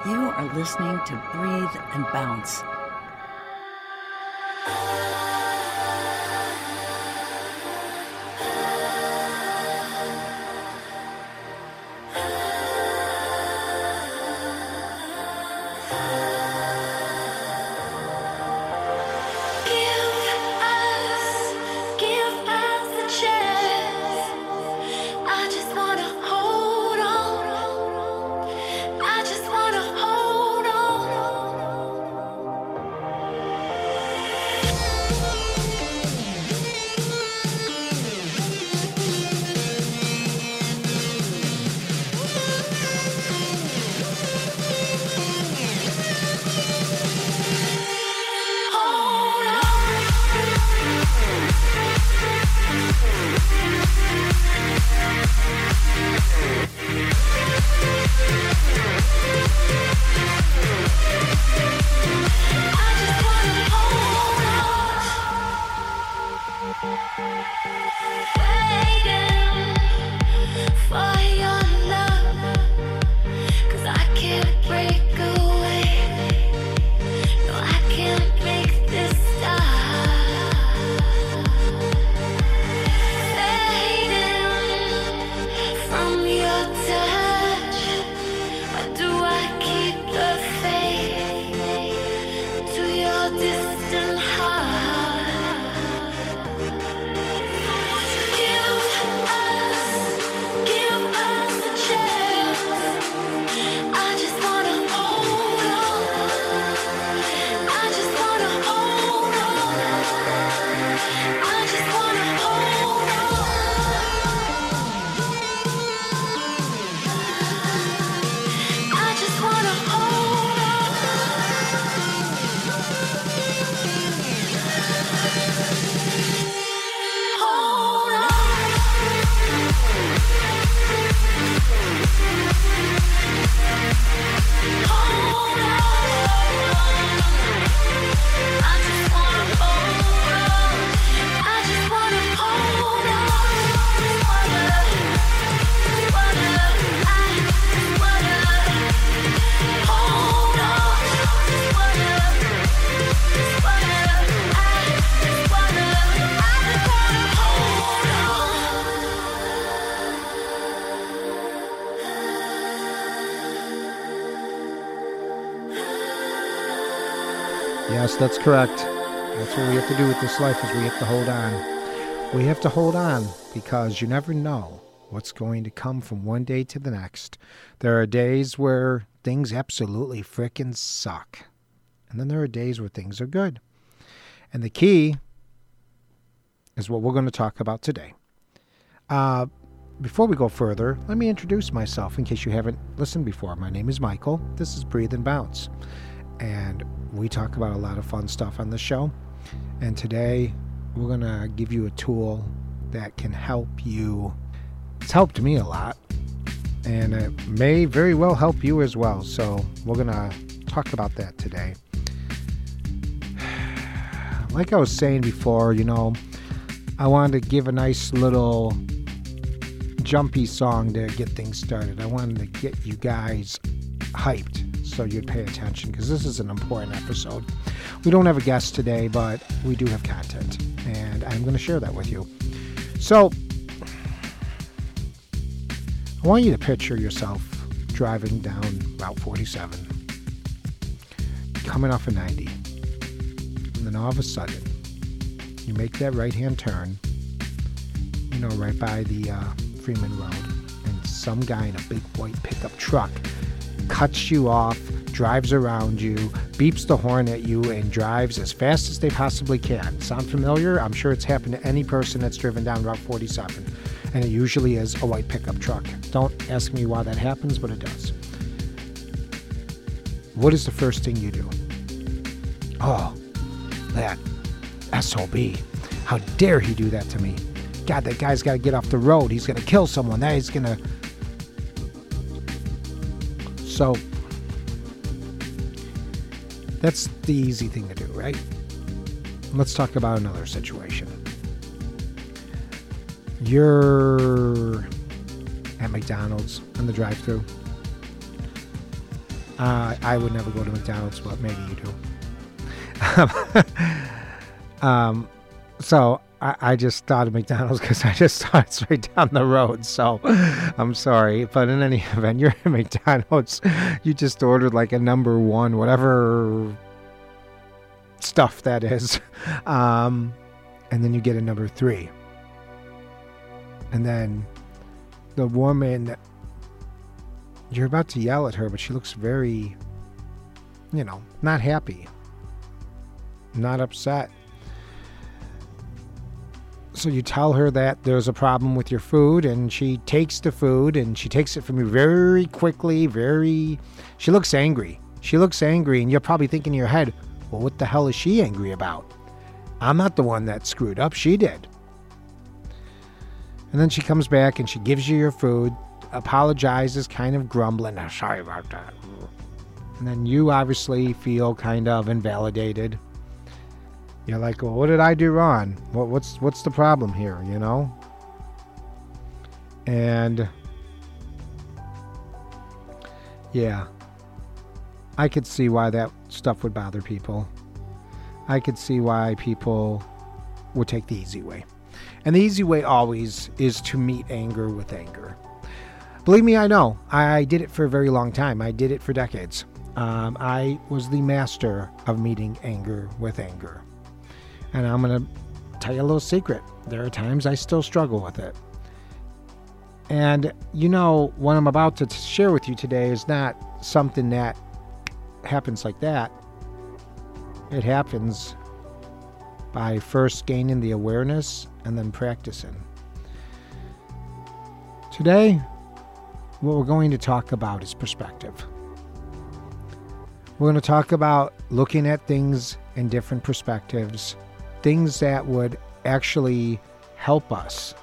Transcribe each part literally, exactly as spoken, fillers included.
You are listening to Breathe and Bounce. Yes, that's correct. That's what we have to do with this life, is we have to hold on. We have to hold on because you never know what's going to come from one day to the next. There are days where things absolutely frickin' suck. And then there are days where things are good. And the key is what we're going to talk about today. Uh, before we go further, let me introduce myself in case you haven't listened before. My name is Michael. This is Breathe and Bounce. And we talk about a lot of fun stuff on the show. And today we're going to give you a tool that can help you. It's helped me a lot. And it may very well help you as well. So we're going to talk about that today. Like I was saying before, you know, I wanted to give a nice little jumpy song to get things started. I wanted to get you guys hyped so you'd pay attention, because this is an important episode. We don't have a guest today, but we do have content, and I'm going to share that with you. So, I want you to picture yourself driving down Route forty-seven, coming off of ninety, and then all of a sudden, you make that right-hand turn, you know, right by the uh, Freeman Road, and some guy in a big white pickup truck cuts you off, drives around you, beeps the horn at you, and drives as fast as they possibly can. Sound familiar? I'm sure it's happened to any person that's driven down Route forty-seven. And it usually is a white pickup truck. Don't ask me why that happens, but it does. What is the first thing you do? Oh, that S O B. How dare he do that to me? God, that guy's got to get off the road. He's going to kill someone. That he's going to... So, that's the easy thing to do, right? Let's talk about another situation. You're at McDonald's on the drive-thru. Uh, I would never go to McDonald's, but maybe you do. um, so I, I just thought of McDonald's because I just saw it's right down the road. So I'm sorry. But in any event, you're at McDonald's. You just ordered like a number one, whatever stuff that is. Um, and then you get a number three. And then the woman, you're about to yell at her, but she looks very, you know, not happy, not upset. So you tell her that there's a problem with your food, and she takes the food, and she takes it from you very quickly, very, she looks angry. She looks angry, and you're probably thinking in your head, well, what the hell is she angry about? I'm not the one that screwed up. She did. And then she comes back, and she gives you your food, apologizes, kind of grumbling, oh, sorry about that. And then you obviously feel kind of invalidated. You're like, well, what did I do wrong? What, what's what's the problem here, you know? And yeah, I could see why that stuff would bother people. I could see why people would take the easy way. And the easy way always is to meet anger with anger. Believe me, I know. I did it for a very long time. I did it for decades. Um, I was the master of meeting anger with anger. And I'm going to tell you a little secret. There are times I still struggle with it. And, you know, what I'm about to share with you today is not something that happens like that. It happens by first gaining the awareness and then practicing. Today, what we're going to talk about is perspective. We're going to talk about looking at things in different perspectives, things that would actually help us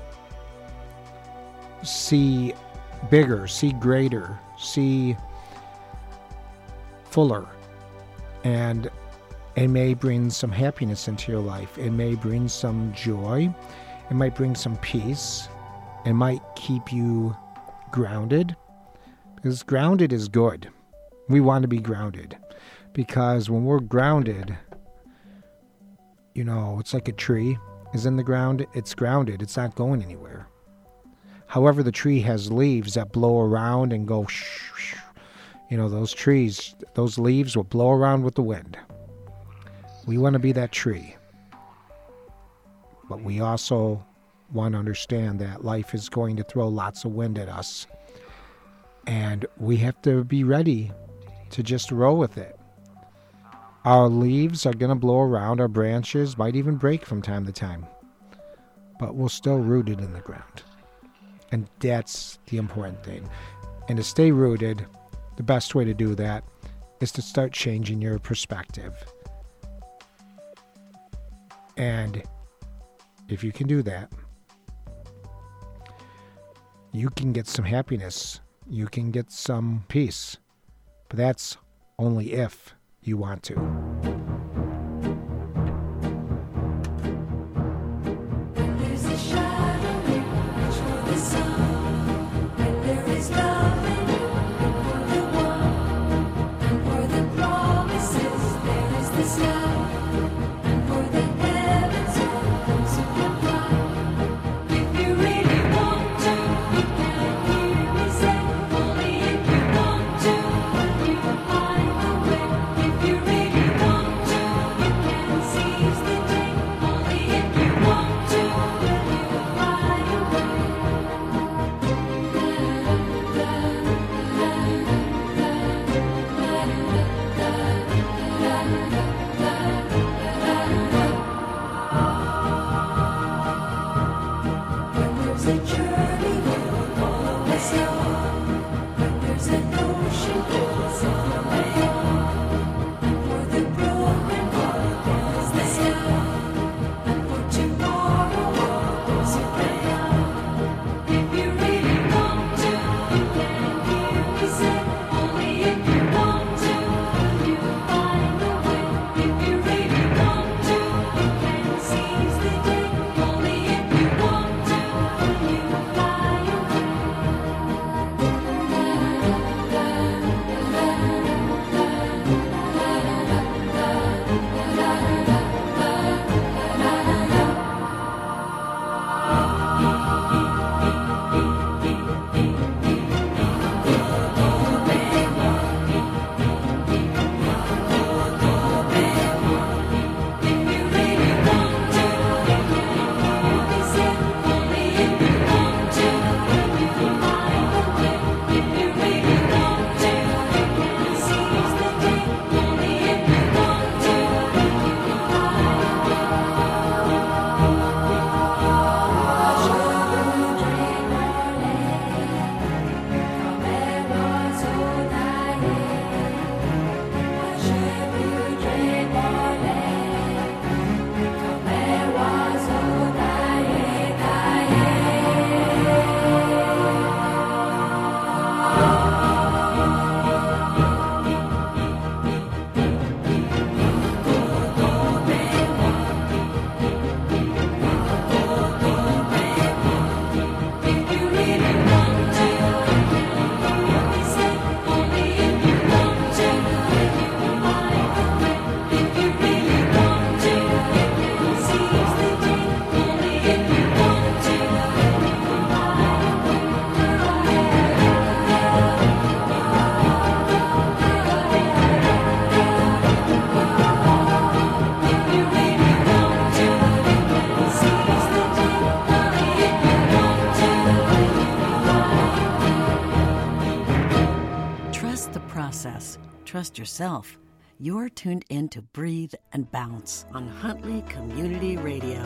see bigger, see greater, see fuller. And it may bring some happiness into your life. It may bring some joy. It might bring some peace. It might keep you grounded. Because grounded is good. We want to be grounded. Because when we're grounded, you know, it's like a tree is in the ground. It's grounded. It's not going anywhere. However, the tree has leaves that blow around and go shh, shh. You know, those trees, those leaves will blow around with the wind. We want to be that tree. But we also want to understand that life is going to throw lots of wind at us. And we have to be ready to just roll with it. Our leaves are going to blow around. Our branches might even break from time to time. But we're still rooted in the ground. And that's the important thing. And to stay rooted, the best way to do that is to start changing your perspective. And if you can do that, you can get some happiness. You can get some peace. But that's only if you want to. There's a shadow in which for the sun, and there is love in you for the one, and for the promises there is the sky, and for the heavens of those who can fly. If you really want to, you can hear me say, only if you want to, you hide away. If you really want Trust the process. Trust yourself. You're tuned in to Breathe and Bounce on Huntley Community Radio.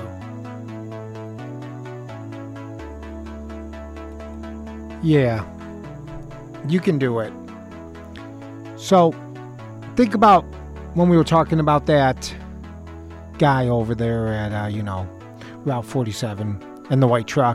Yeah, you can do it. So, think about when we were talking about that guy over there at, uh, you know, Route forty-seven in the white truck.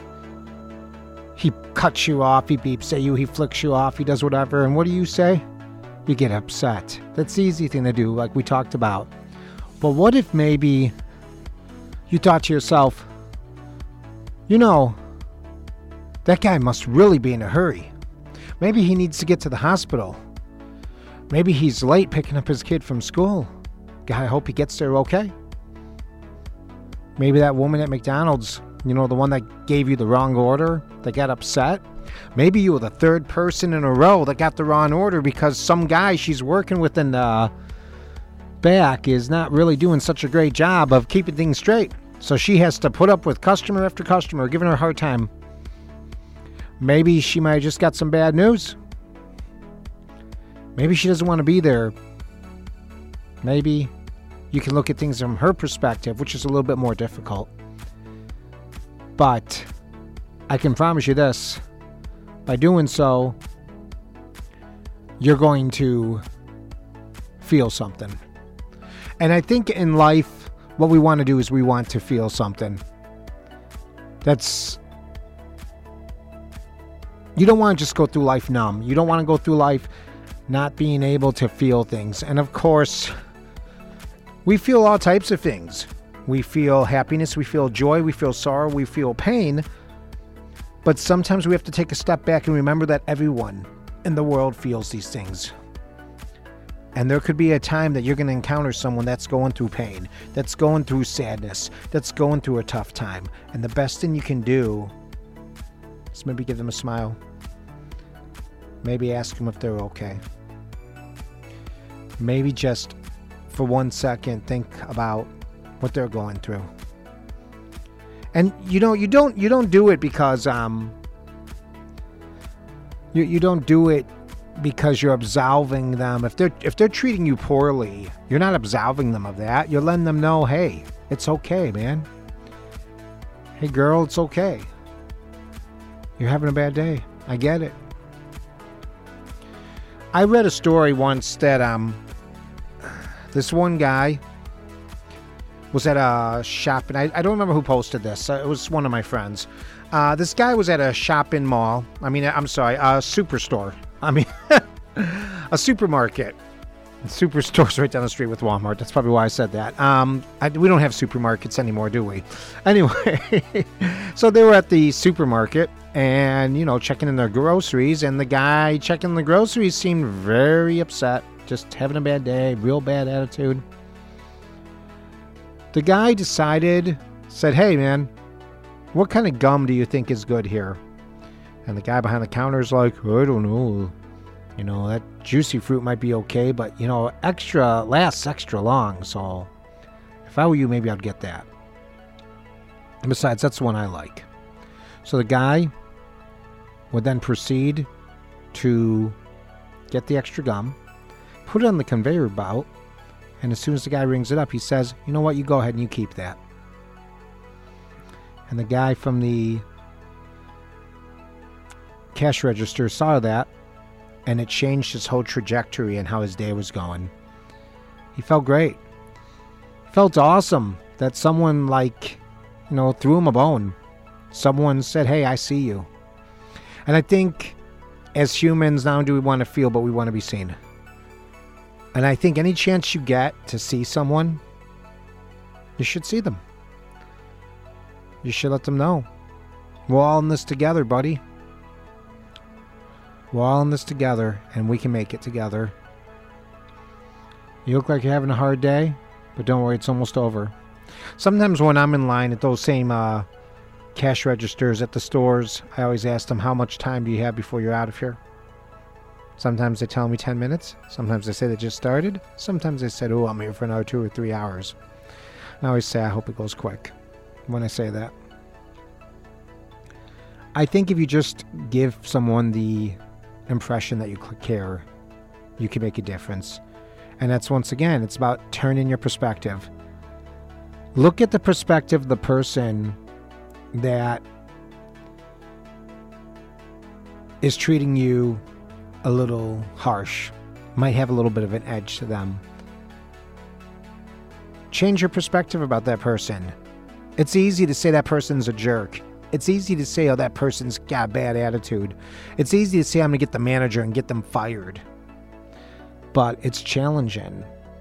He cuts you off, he beeps at you, he flicks you off, he does whatever, and what do you say? You get upset. That's the easy thing to do, like we talked about. But what if maybe you thought to yourself, you know, that guy must really be in a hurry. Maybe he needs to get to the hospital. Maybe he's late picking up his kid from school. God, I hope he gets there okay. Maybe that woman at McDonald's, you know, the one that gave you the wrong order, that got upset. Maybe you were the third person in a row that got the wrong order because some guy she's working with in the back is not really doing such a great job of keeping things straight. So she has to put up with customer after customer, giving her a hard time. Maybe she might have just got some bad news. Maybe she doesn't want to be there. Maybe you can look at things from her perspective, which is a little bit more difficult. But I can promise you this. By doing so, you're going to feel something. And I think in life, what we want to do is we want to feel something. That's... You don't want to just go through life numb. You don't want to go through life not being able to feel things. And of course, we feel all types of things. We feel happiness, we feel joy, we feel sorrow, we feel pain. But sometimes we have to take a step back and remember that everyone in the world feels these things. And there could be a time that you're going to encounter someone that's going through pain, that's going through sadness, that's going through a tough time. And the best thing you can do is maybe give them a smile. Maybe ask them if they're okay. Maybe just for one second think about what they're going through. And you know, you don't you don't do it because um you you don't do it because you're absolving them. If they're if they're treating you poorly, you're not absolving them of that. You're letting them know, hey, it's okay, man. Hey girl, it's okay. You're having a bad day. I get it. I read a story once that um this one guy was at a shop, and I, I don't remember who posted this. Uh, it was one of my friends. Uh, this guy was at a shopping mall. I mean, I'm sorry, a superstore. I mean, a supermarket. Superstore's right down the street with Walmart. That's probably why I said that. Um, I, we don't have supermarkets anymore, do we? Anyway, so they were at the supermarket and, you know, checking in their groceries, and the guy checking the groceries seemed very upset, just having a bad day, real bad attitude. The guy decided, said, hey, man, what kind of gum do you think is good here? And the guy behind the counter is like, I don't know. You know, that juicy fruit might be okay, but, you know, extra lasts extra long. So if I were you, maybe I'd get that. And besides, that's the one I like. So the guy would then proceed to get the extra gum, put it on the conveyor belt, and as soon as the guy rings it up, he says, you know what, you go ahead and you keep that. And the guy from the cash register saw that, and it changed his whole trajectory and how his day was going. He felt great. He felt awesome that someone, like, you know, threw him a bone. Someone said, hey, I see you. And I think as humans, not only do we want to feel, but we want to be seen. And I think any chance you get to see someone, you should see them. You should let them know. We're all in this together, buddy. We're all in this together, and we can make it together. You look like you're having a hard day, but don't worry, it's almost over. Sometimes when I'm in line at those same uh, cash registers at the stores, I always ask them, how much time do you have before you're out of here? Sometimes they tell me ten minutes. Sometimes they say they just started. Sometimes they said, oh, I'm here for another two or three hours. I always say, I hope it goes quick when I say that. I think if you just give someone the impression that you care, you can make a difference. And that's, once again, it's about turning your perspective. Look at the perspective of the person that is treating you a little harsh, might have a little bit of an edge to them. Change your perspective about that person. It's easy to say that person's a jerk. It's easy to say, oh, that person's got a bad attitude. It's easy to say, I'm going to get the manager and get them fired. But it's challenging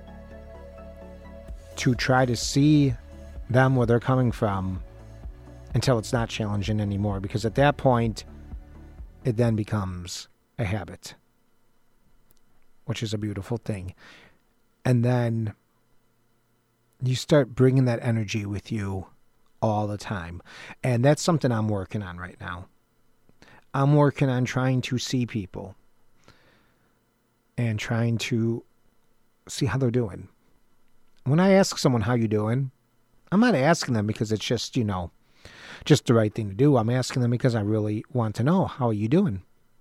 to try to see them where they're coming from until it's not challenging anymore. Because at that point, it then becomes a habit, which is a beautiful thing. And then you start bringing that energy with you all the time. And that's something I'm working on right now. I'm working on trying to see people and trying to see how they're doing. When I ask someone how you doing, I'm not asking them because it's just, you know, just the right thing to do. I'm asking them because I really want to know, how are you doing?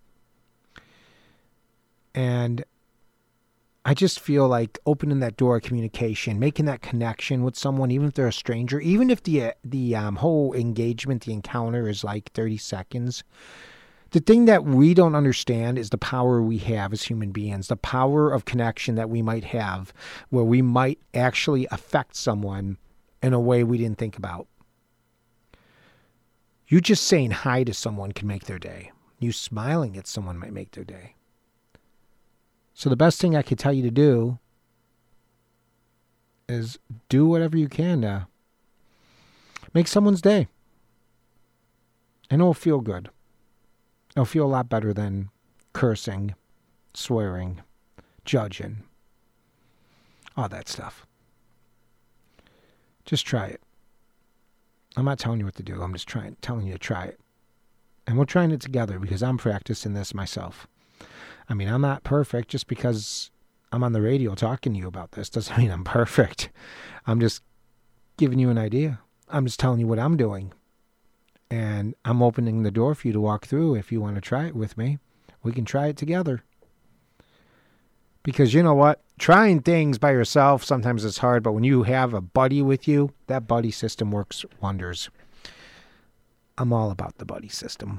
And I just feel like opening that door of communication, making that connection with someone, even if they're a stranger, even if the the um, whole engagement, the encounter is like thirty seconds. The thing that we don't understand is the power we have as human beings, the power of connection that we might have, where we might actually affect someone in a way we didn't think about. You just saying hi to someone can make their day. You smiling at someone might make their day. So the best thing I could tell you to do is do whatever you can to make someone's day. And it'll feel good. It'll feel a lot better than cursing, swearing, judging, all that stuff. Just try it. I'm not telling you what to do. I'm just trying, telling you to try it. And we're trying it together because I'm practicing this myself. I mean, I'm not perfect. Just because I'm on the radio talking to you about this doesn't mean I'm perfect. I'm just giving you an idea. I'm just telling you what I'm doing. And I'm opening the door for you to walk through if you want to try it with me. We can try it together. Because you know what? Trying things by yourself, sometimes it's hard. But when you have a buddy with you, that buddy system works wonders. I'm all about the buddy system.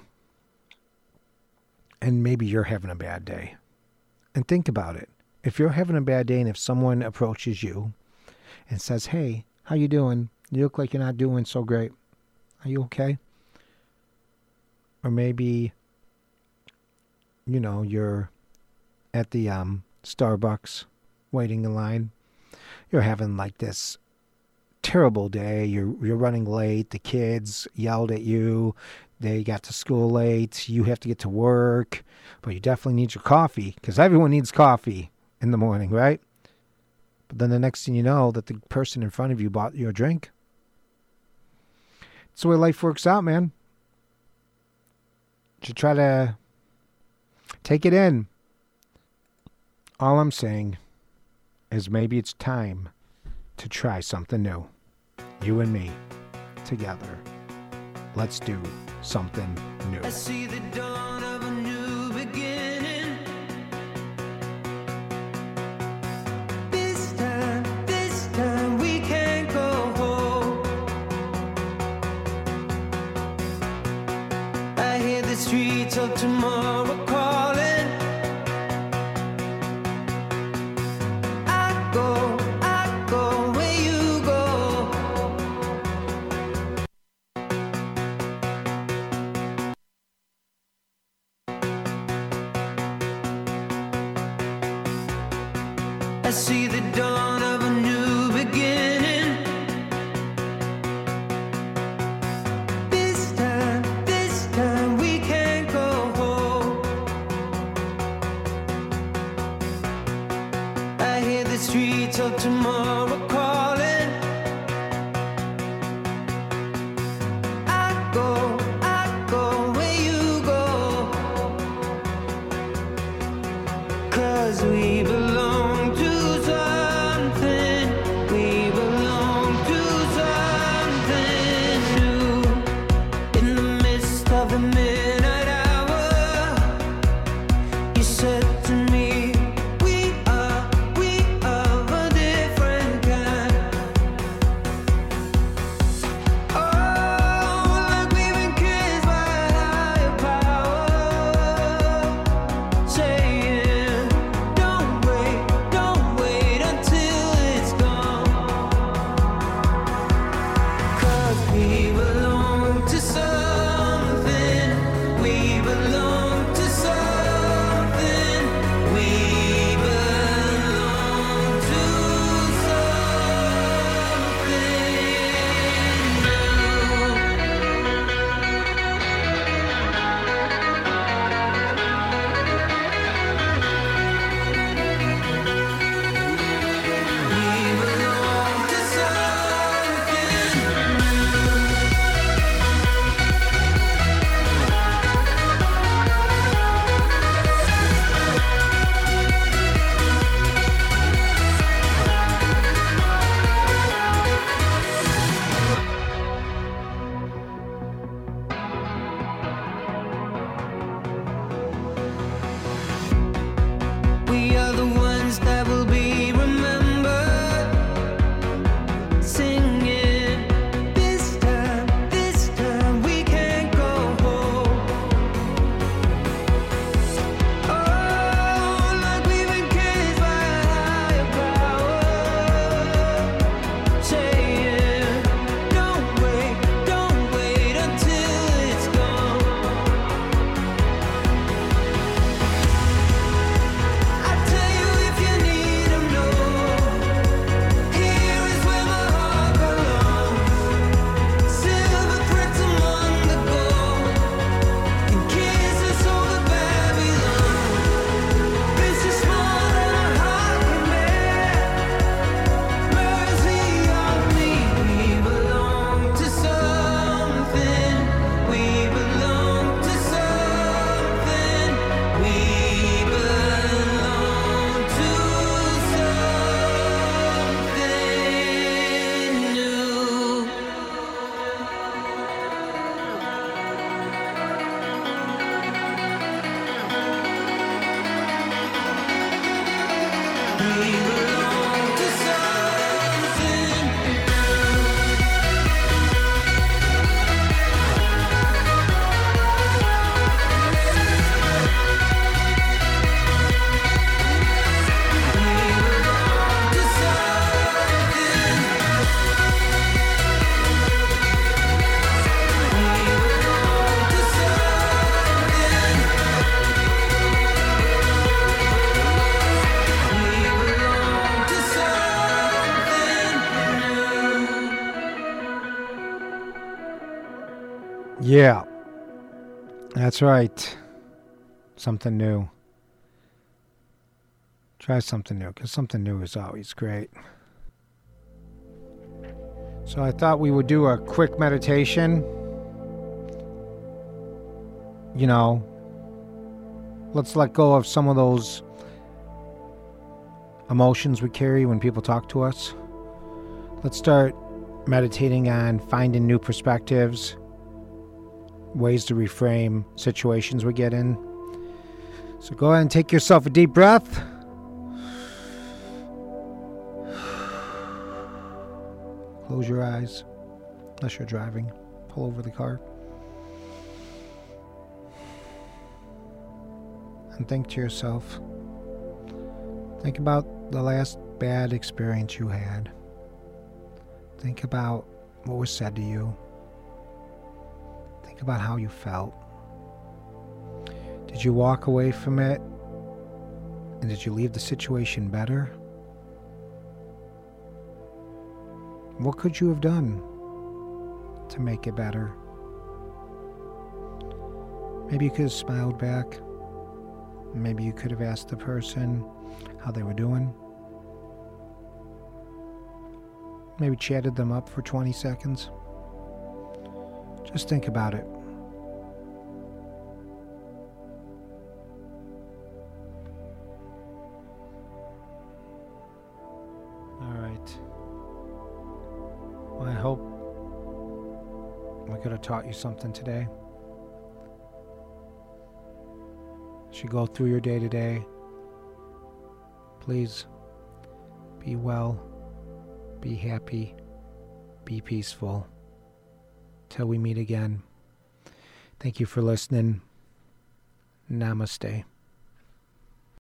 And maybe you're having a bad day. And think about it. If you're having a bad day and if someone approaches you and says, hey, how you doing? You look like you're not doing so great. Are you okay? Or maybe, you know, you're at the um, Starbucks waiting in line. You're having like this terrible day. You're you're running late. The kids yelled at you. They got to school late. You have to get to work. But you definitely need your coffee because everyone needs coffee in the morning, right? But then the next thing you know, that the person in front of you bought you a drink. That's the way life works out, man. You try to take it in. All I'm saying is maybe it's time to try something new. You and me, together. Let's do something new. I see the dawn of a new beginning. This time, this time we can't go home. I hear the streets of tomorrow calling. I go, I go where you go. I see the dawn of a new beginning. This time, this time we can't go home. I hear the streets of tomorrow calling. I go, I go where you go. 'Cause we belong to something. We belong to something new. In the midst of the midnight hour, said to me, we are, we are a different kind. Oh, like we've been kissed by a higher power, saying, don't wait, don't wait until it's gone. 'Cause we belong to something, we belong to something, we belong to we are the ones that will be remembered, singing, this time, this time we can't go home. Oh, like we've been kissed by a higher power, saying, don't wait, don't wait until it's gone. I tell you if you need 'em, no. Here is where my heart belongs. Silver threads among the gold, and kisses over Babylon. This is more than a heart can bear. Mercy on me. We belong to something. We belong to something. We belong to something new. We belong to something to Yeah. That's right. Something new. Try something new, because something new is always great. So I thought we would do a quick meditation. You know, let's let go of some of those emotions we carry when people talk to us. Let's start meditating on finding new perspectives, ways to reframe situations we get in. So go ahead and take yourself a deep breath. Close your eyes, unless you're driving. Pull over the car. And think to yourself. Think about the last bad experience you had. Think about what was said to you. Think about how you felt. Did you walk away from it? And did you leave the situation better? What could you have done to make it better? Maybe you could have smiled back. Maybe you could have asked the person how they were doing. Maybe chatted them up for twenty seconds. Just think about it. All right. Well, I hope we could have taught you something today. As you go through your day to day, please be well, be happy, be peaceful. Till we meet again. Thank you for listening. Namaste.